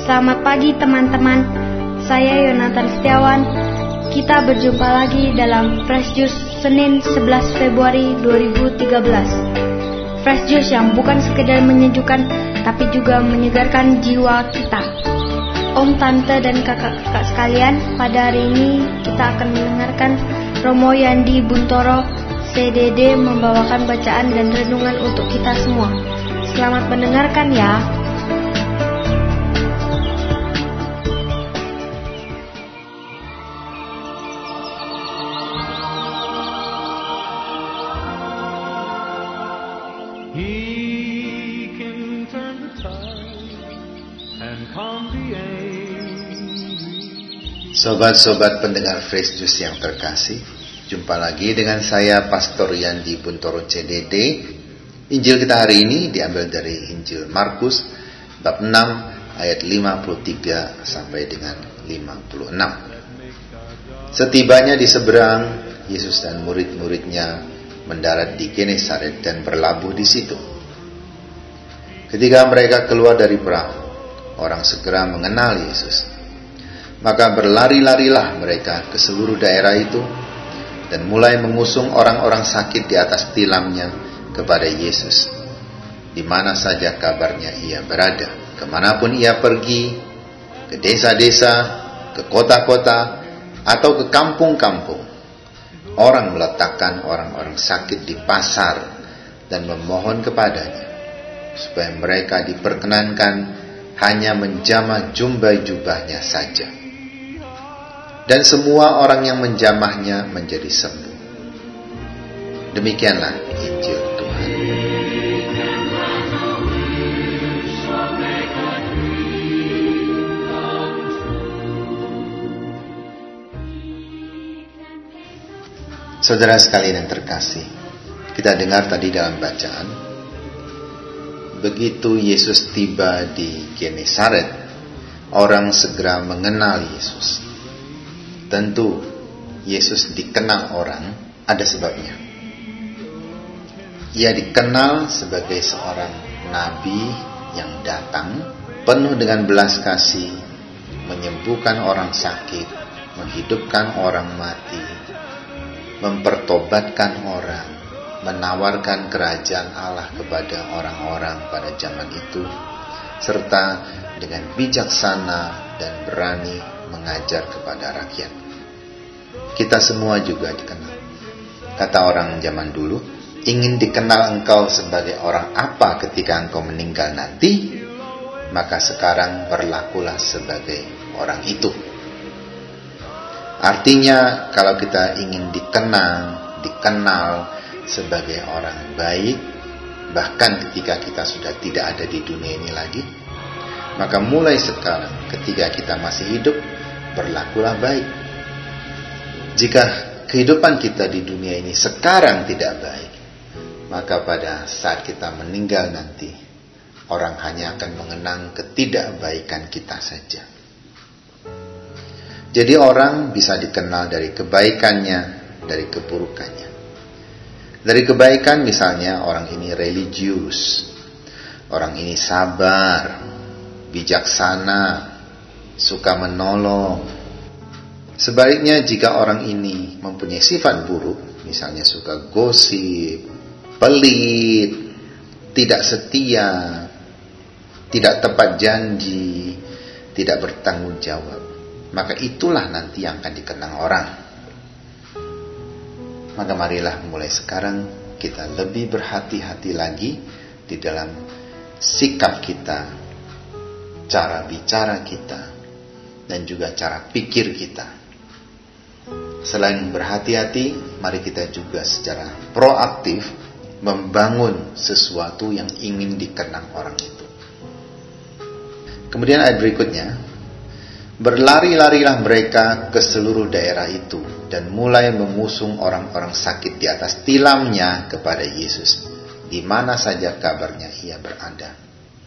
Selamat pagi teman-teman, saya Yonatan Setiawan. Kita berjumpa lagi dalam Fresh Juice Senin 11 Februari 2013. Fresh Juice yang bukan sekedar menyejukkan, tapi juga menyegarkan jiwa kita. Om, tante, dan kakak-kakak sekalian, pada hari ini kita akan mendengarkan Romo Yandi Buntoro CDD membawakan bacaan dan renungan untuk kita semua. Selamat mendengarkan ya. Sobat-sobat pendengar Fresh Juice yang terkasih, jumpa lagi dengan saya Pastor Yandi Buntoro CDD. Injil kita hari ini diambil dari Injil Markus bab 6 ayat 53 sampai dengan 56. Setibanya di seberang, Yesus dan murid-muridnya mendarat di Genesaret dan berlabuh di situ. Ketika mereka keluar dari perahu, orang segera mengenal Yesus. Maka berlari-larilah mereka ke seluruh daerah itu dan mulai mengusung orang-orang sakit di atas tilamnya kepada Yesus. Di mana saja kabarnya ia berada, kemanapun ia pergi, ke desa-desa, ke kota-kota, atau ke kampung-kampung, orang meletakkan orang-orang sakit di pasar dan memohon kepadanya, supaya mereka diperkenankan hanya menjamah jubah-jubahnya saja. Dan semua orang yang menjamahnya menjadi sembuh. Demikianlah Injil Tuhan. Saudara sekalian yang terkasih, kita dengar tadi dalam bacaan, begitu Yesus tiba di Genesaret, orang segera mengenal Yesus. Tentu Yesus dikenal orang ada sebabnya. Ia dikenal sebagai seorang nabi yang datang penuh dengan belas kasih, menyembuhkan orang sakit, menghidupkan orang mati, mempertobatkan orang, menawarkan kerajaan Allah kepada orang-orang pada zaman itu, serta dengan bijaksana dan berani mengajar kepada rakyat. Kita semua juga dikenal. Kata orang zaman dulu, ingin dikenal engkau sebagai orang apa ketika engkau meninggal nanti, maka sekarang berlakulah sebagai orang itu. Artinya, kalau kita ingin dikenal sebagai orang baik, bahkan ketika kita sudah tidak ada di dunia ini lagi, maka mulai sekarang ketika kita masih hidup, berlakulah baik. Jika kehidupan kita di dunia ini sekarang tidak baik, maka pada saat kita meninggal nanti, orang hanya akan mengenang ketidakbaikan kita saja. Jadi orang bisa dikenal dari kebaikannya, dari keburukannya. Dari kebaikan misalnya orang ini religius, orang ini sabar, bijaksana, suka menolong. Sebaliknya jika orang ini mempunyai sifat buruk, misalnya suka gosip, pelit, tidak setia, tidak tepat janji, tidak bertanggung jawab, maka itulah nanti yang akan dikenang orang. Maka marilah mulai sekarang kita lebih berhati-hati lagi di dalam sikap kita, cara bicara kita, dan juga cara pikir kita. Selain berhati-hati, mari kita juga secara proaktif membangun sesuatu yang ingin dikenang orang itu. Kemudian ayat berikutnya, berlari-larilah mereka ke seluruh daerah itu dan mulai mengusung orang-orang sakit di atas tilamnya kepada Yesus, di mana saja kabarnya ia berada.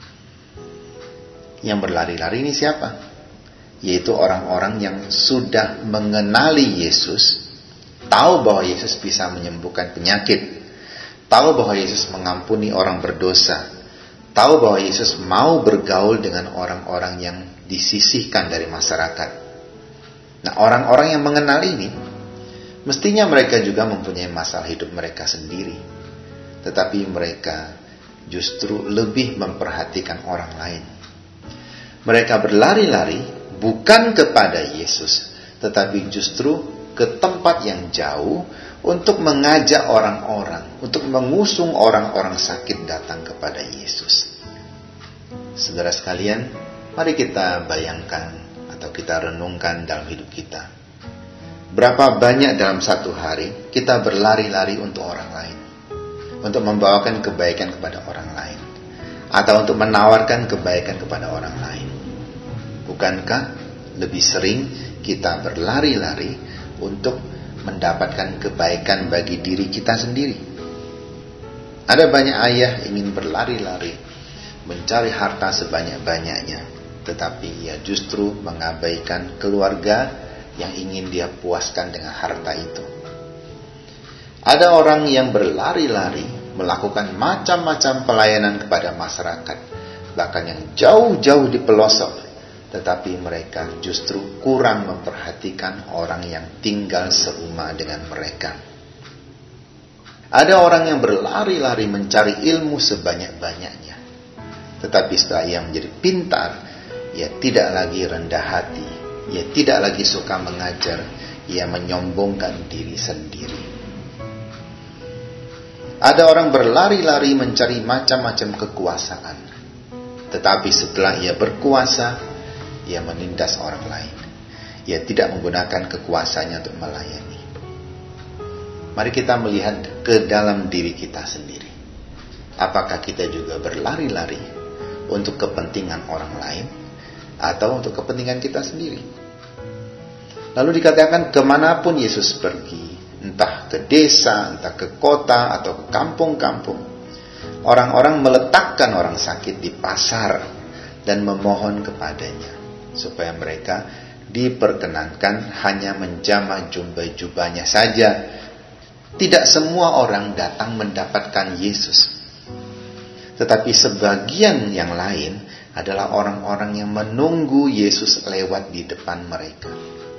Yang berlari-lari ini siapa? Yaitu orang-orang yang sudah mengenali Yesus, tahu bahwa Yesus bisa menyembuhkan penyakit, tahu bahwa Yesus mengampuni orang berdosa, tahu bahwa Yesus mau bergaul dengan orang-orang yang disisihkan dari masyarakat. Nah, orang-orang yang mengenal ini, mestinya mereka juga mempunyai masalah hidup mereka sendiri. Tetapi mereka justru lebih memperhatikan orang lain. Mereka berlari-lari bukan kepada Yesus, tetapi justru ke tempat yang jauh untuk mengajak orang-orang, untuk mengusung orang-orang sakit datang kepada Yesus. Saudara sekalian, mari kita bayangkan atau kita renungkan dalam hidup kita. Berapa banyak dalam satu hari kita berlari-lari untuk orang lain, untuk membawakan kebaikan kepada orang lain, atau untuk menawarkan kebaikan kepada orang lain. Bukankah lebih sering kita berlari-lari untuk mendapatkan kebaikan bagi diri kita sendiri? Ada banyak ayah ingin berlari-lari mencari harta sebanyak-banyaknya, tetapi ia justru mengabaikan keluarga yang ingin dia puaskan dengan harta itu. Ada orang yang berlari-lari melakukan macam-macam pelayanan kepada masyarakat, bahkan yang jauh-jauh di pelosok, tetapi mereka justru kurang memperhatikan orang yang tinggal seumah dengan mereka. Ada orang yang berlari-lari mencari ilmu sebanyak-banyaknya, tetapi setelah ia menjadi pintar, ia tidak lagi rendah hati, ia tidak lagi suka mengajar, ia menyombongkan diri sendiri. Ada orang berlari-lari mencari macam-macam kekuasaan, tetapi setelah ia berkuasa, ia menindas orang lain. Ia tidak menggunakan kekuasaannya untuk melayani. Mari kita melihat ke dalam diri kita sendiri. Apakah kita juga berlari-lari untuk kepentingan orang lain atau untuk kepentingan kita sendiri? Lalu dikatakan kemanapun Yesus pergi, entah ke desa, entah ke kota, atau ke kampung-kampung, orang-orang meletakkan orang sakit di pasar dan memohon kepadanya supaya mereka diperkenankan hanya menjamah jubah-jubahnya saja. Tidak semua orang datang mendapatkan Yesus, tetapi sebagian yang lain adalah orang-orang yang menunggu Yesus lewat di depan mereka.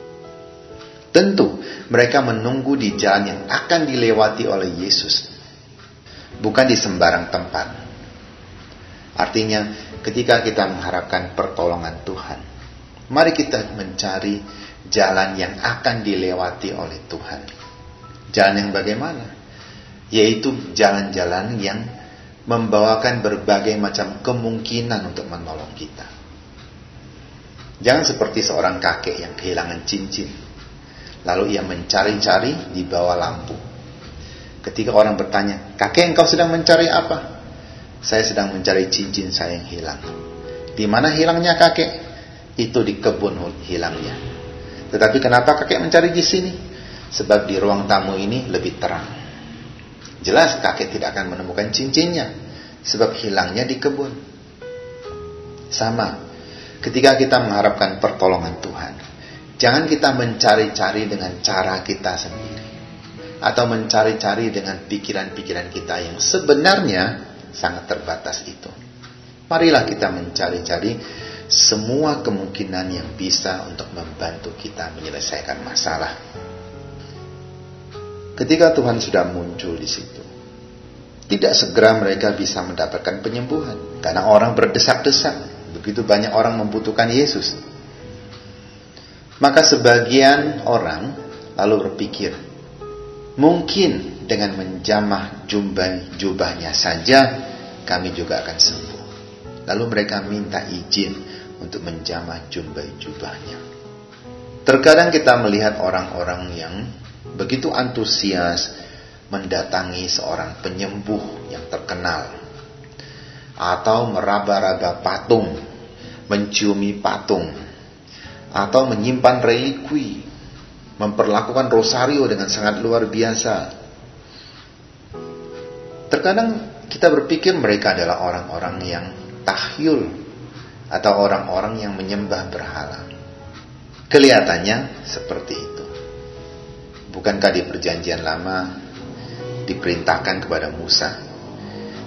Tentu mereka menunggu di jalan yang akan dilewati oleh Yesus, bukan di sembarang tempat. Artinya, ketika kita mengharapkan pertolongan Tuhan, mari kita mencari jalan yang akan dilewati oleh Tuhan. Jalan yang bagaimana? Yaitu jalan-jalan yang membawakan berbagai macam kemungkinan untuk menolong kita. Jangan seperti seorang kakek yang kehilangan cincin, lalu ia mencari-cari di bawah lampu. Ketika orang bertanya, "Kakek, engkau sedang mencari apa?" "Saya sedang mencari cincin saya yang hilang." "Di mana hilangnya, kakek?" "Itu di kebun hilangnya." "Tetapi kenapa kakek mencari di sini?" "Sebab di ruang tamu ini lebih terang." Jelas kakek tidak akan menemukan cincinnya, sebab hilangnya di kebun. Sama, ketika kita mengharapkan pertolongan Tuhan, jangan kita mencari-cari dengan cara kita sendiri, atau mencari-cari dengan pikiran-pikiran kita yang sebenarnya sangat terbatas itu. Marilah kita mencari-cari semua kemungkinan yang bisa untuk membantu kita menyelesaikan masalah. Ketika Tuhan sudah muncul di situ, tidak segera mereka bisa mendapatkan penyembuhan, karena orang berdesak-desak. Begitu banyak orang membutuhkan Yesus. Maka sebagian orang lalu berpikir, mungkin dengan menjamah jubahnya saja kami juga akan sembuh. Lalu mereka minta izin untuk menjamah jubahnya. Terkadang kita melihat orang-orang yang begitu antusias mendatangi seorang penyembuh yang terkenal, atau meraba-raba patung, menciumi patung, atau menyimpan relikwi, memperlakukan rosario dengan sangat luar biasa. Terkadang kita berpikir mereka adalah orang-orang yang tahyul atau orang-orang yang menyembah berhala. Kelihatannya seperti itu. Bukankah di Perjanjian Lama diperintahkan kepada Musa,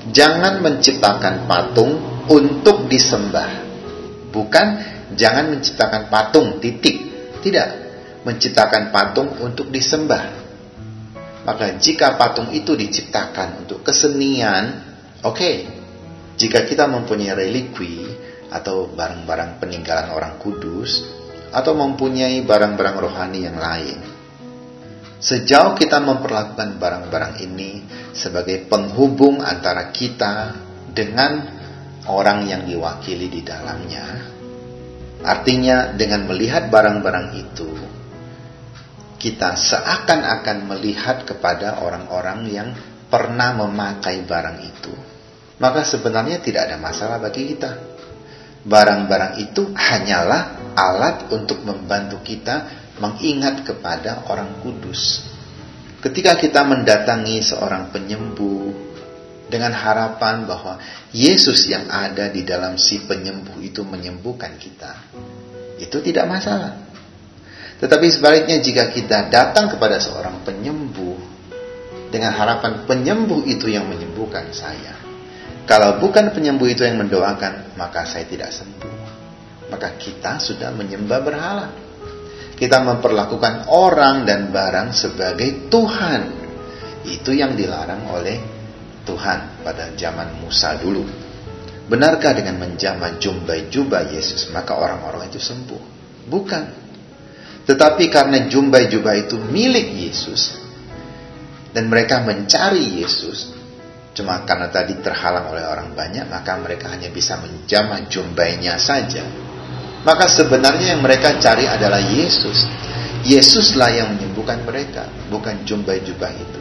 Jangan menciptakan patung untuk disembah. Bukan jangan menciptakan patung, titik. Tidak, menciptakan patung untuk disembah. Maka jika patung itu diciptakan untuk kesenian, oke. Jika kita mempunyai relikwi atau barang-barang peninggalan orang kudus, atau mempunyai barang-barang rohani yang lain, sejauh kita memperlakukan barang-barang ini sebagai penghubung antara kita dengan orang yang diwakili di dalamnya, artinya dengan melihat barang-barang itu, kita seakan-akan melihat kepada orang-orang yang pernah memakai barang itu. Maka sebenarnya tidak ada masalah bagi kita. Barang-barang itu hanyalah alat untuk membantu kita mengingat kepada orang kudus. Ketika kita mendatangi seorang penyembuh dengan harapan bahwa Yesus yang ada di dalam si penyembuh itu menyembuhkan kita, itu tidak masalah. Tetapi sebaliknya, jika kita datang kepada seorang penyembuh dengan harapan penyembuh itu yang menyembuhkan saya, kalau bukan penyembuh itu yang mendoakan, maka saya tidak sembuh. Maka kita sudah menyembah berhala. Kita memperlakukan orang dan barang sebagai Tuhan. Itu yang dilarang oleh Tuhan pada zaman Musa dulu. Benarkah dengan menjamah jubah Yesus maka orang-orang itu sembuh? Bukan. Tetapi karena jubah itu milik Yesus, dan mereka mencari Yesus, cuma karena tadi terhalang oleh orang banyak, maka mereka hanya bisa menjamah jubahnya saja. Maka sebenarnya yang mereka cari adalah Yesus. Yesuslah yang menyembuhkan mereka, bukan jubah itu.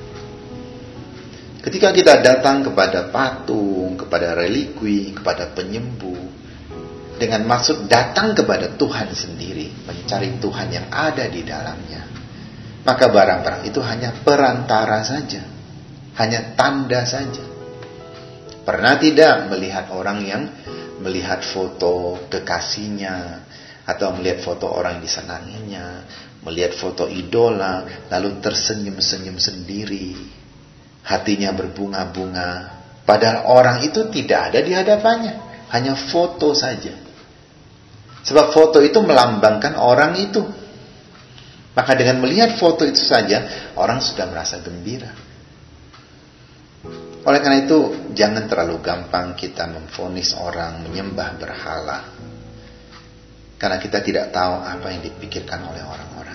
Ketika kita datang kepada patung, kepada relikwi, kepada penyembuh, dengan maksud datang kepada Tuhan sendiri, mencari Tuhan yang ada di dalamnya, maka barang-barang itu hanya perantara saja, hanya tanda saja. Pernah tidak melihat orang yang melihat foto kekasihnya, atau melihat foto orang yang disenanginya, melihat foto idola, lalu tersenyum-senyum sendiri, hatinya berbunga-bunga, padahal orang itu tidak ada di hadapannya, hanya foto saja. Sebab foto itu melambangkan orang itu. Maka dengan melihat foto itu saja, orang sudah merasa gembira. Oleh karena itu, jangan terlalu gampang kita memvonis orang menyembah berhala. Karena kita tidak tahu apa yang dipikirkan oleh orang-orang.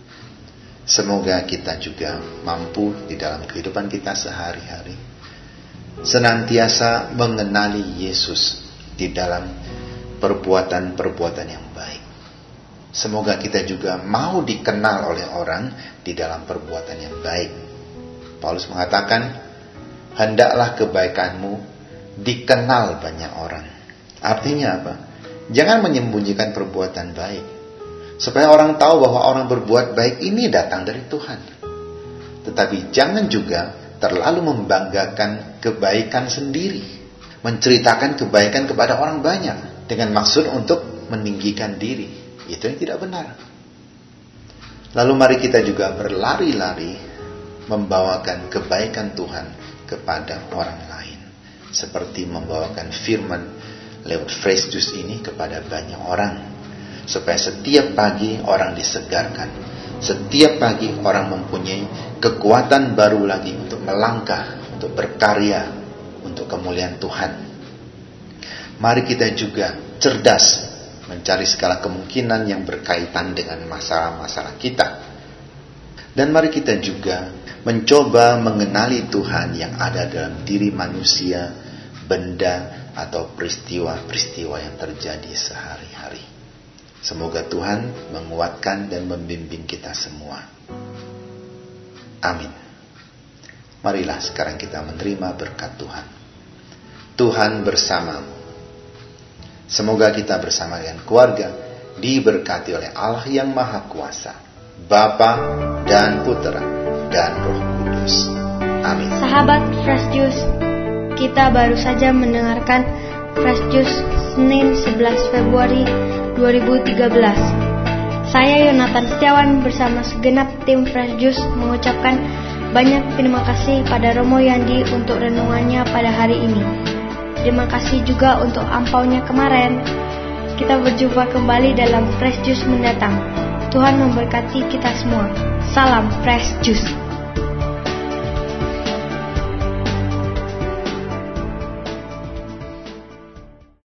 Semoga kita juga mampu di dalam kehidupan kita sehari-hari senantiasa mengenali Yesus di dalam perbuatan-perbuatan yang baik. Semoga kita juga mau dikenal oleh orang di dalam perbuatan yang baik. Paulus mengatakan, hendaklah kebaikanmu dikenal banyak orang. Artinya apa? Jangan menyembunyikan perbuatan baik, supaya orang tahu bahwa orang berbuat baik ini datang dari Tuhan. Tetapi jangan juga terlalu membanggakan kebaikan sendiri, menceritakan kebaikan kepada orang banyak dengan maksud untuk meninggikan diri. Itu yang tidak benar. Lalu mari kita juga berlari-lari membawakan kebaikan Tuhan kepada orang lain, seperti membawakan firman lewat fresh juice ini kepada banyak orang, supaya setiap pagi orang disegarkan, setiap pagi orang mempunyai kekuatan baru lagi untuk melangkah, untuk berkarya, untuk kemuliaan Tuhan. Mari kita juga cerdas mencari segala kemungkinan yang berkaitan dengan masalah-masalah kita. Dan mari kita juga mencoba mengenali Tuhan yang ada dalam diri manusia, benda, atau peristiwa-peristiwa yang terjadi sehari-hari. Semoga Tuhan menguatkan dan membimbing kita semua. Amin. Marilah sekarang kita menerima berkat Tuhan. Tuhan bersamamu. Semoga kita bersama dengan keluarga diberkati oleh Allah yang Maha Kuasa, Bapa dan Putera dan Roh Kudus. Amin. Sahabat Fresh Juice, kita baru saja mendengarkan Fresh Juice Senin 11 Februari 2013. Saya Yonatan Setiawan bersama segenap tim Fresh Juice mengucapkan Banyak terima kasih pada Romo Yandi untuk renungannya pada hari ini. Terima kasih juga untuk ampaunya kemarin. Kita berjumpa kembali dalam Fresh Juice mendatang. Tuhan memberkati kita semua. Salam Fresh Juice.